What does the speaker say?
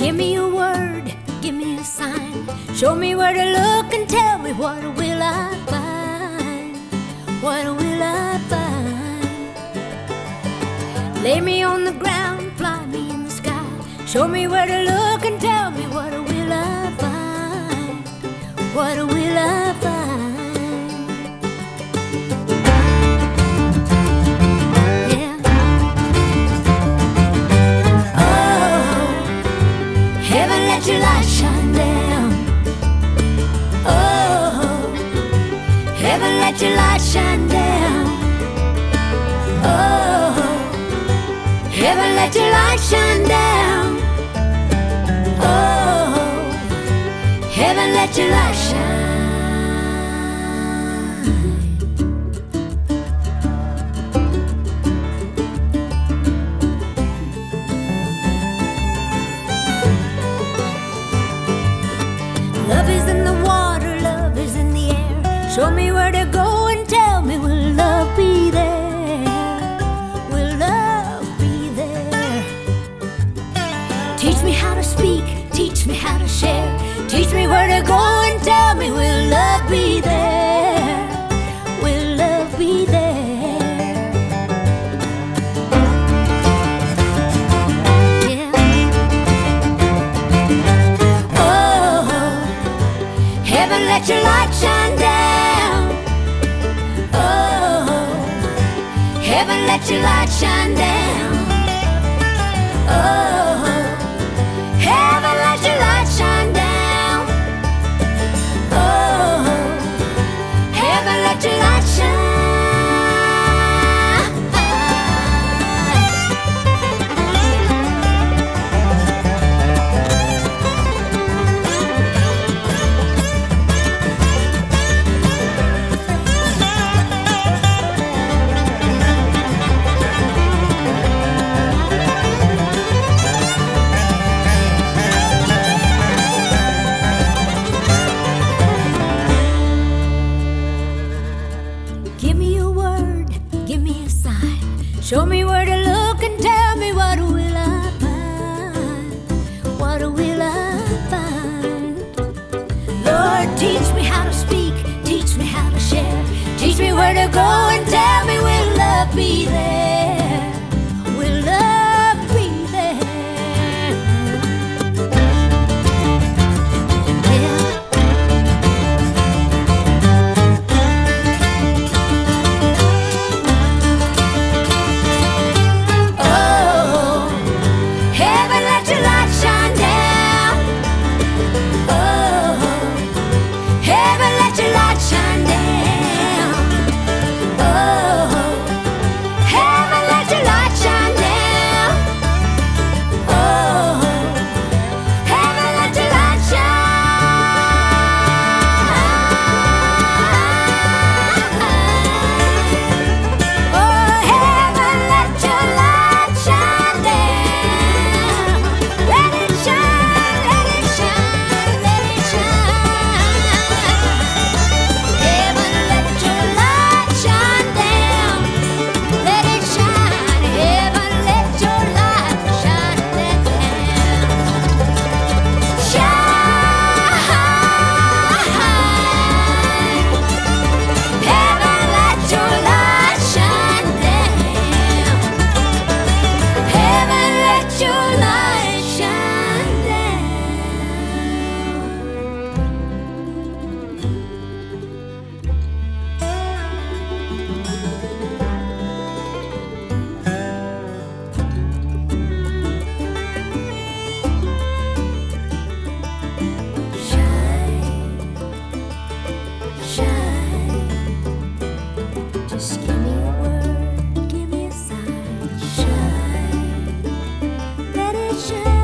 Give me a word, give me a sign. Show me where to look and tell me what will I find? What will I find? Lay me on the ground, fly me in the sky. Show me where to look and tell me what will I find? What will I find? Yeah. Oh, heaven, let your light shine down. Oh, heaven, let your light shine down. Oh, heaven, let your light shine down. Oh, heaven, let your light shine. Love is in the water, love is in the air. Show me where to go and tell me, will love be there? Will love be there? Teach me how to speak, teach me how to share. Teach me where to go and tell me, will love be there? Will love be there? Yeah. Oh, heaven, let your light shine down. Oh, heaven, let your light shine down. Oh, heaven, let your light shine down. Oh, heaven, let your light shine. Give me a word, give me a sign. Show me where to look and tell me, what will I find? What will I find? Lord, teach me how to speak, teach me how to share. Teach me where to go and tell me, will love be there? Will love be there? Yeah. Oh, heaven, let your light shine down. Oh, heaven, let your light shine down. Oh, heaven, let your light shine down. Oh, heaven, let your light shine. Oh, heaven, let your light shine down. Let it shine, let it shine, let it shine. Heaven, let your light shine down. Let it shine. Heaven, let your light shine down. Shine. Heaven, let your light shine down. Heaven, let your light shine down. Shine, shine. Just give me a word, give me a sign. Shine, let it shine.